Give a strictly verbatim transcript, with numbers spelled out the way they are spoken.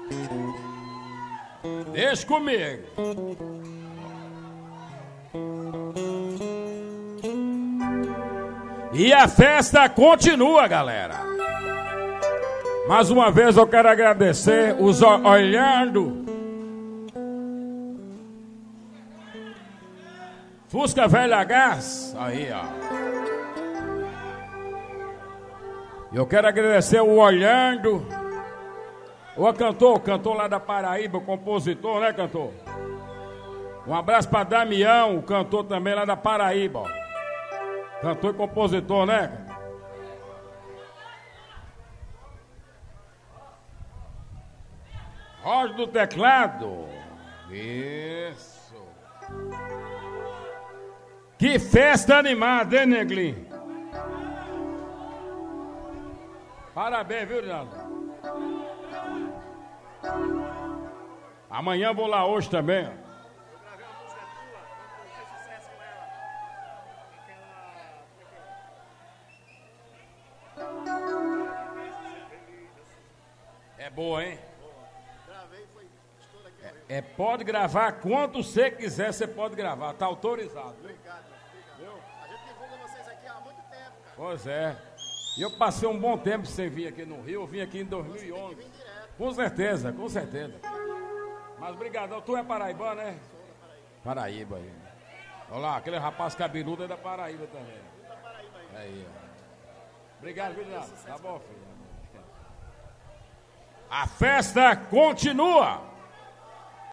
Deixa comigo. E a festa continua, galera. Mais uma vez eu quero agradecer os o- olhando. Fusca Velha Gás. Aí, ó. Eu quero agradecer o olhando. O cantor, o cantor lá da Paraíba, o compositor, né, cantor? Um abraço para Damião, o cantor também lá da Paraíba, ó. Cantor e compositor, né? Roger do teclado. Isso. Que festa animada, hein, Neglinho? Parabéns, viu, Rinaldo? Amanhã vou lá hoje também, ó. É boa, hein? É, é, pode gravar quanto você quiser, você pode gravar, tá autorizado. Viu? Obrigado, obrigado. A gente divulga vocês aqui há muito tempo, cara. Pois é. E eu passei um bom tempo sem vir aqui no Rio, eu vim aqui em dois mil e onze. Com certeza, com certeza. Mas brigadão, tu é paraibano, né? Sou da Paraíba. Paraíba aí. Olha lá, aquele rapaz cabeludo é da Paraíba também. Da Paraíba aí. Aí, ó. Obrigado, viu, Leandro? Tá bom, filho. A festa continua.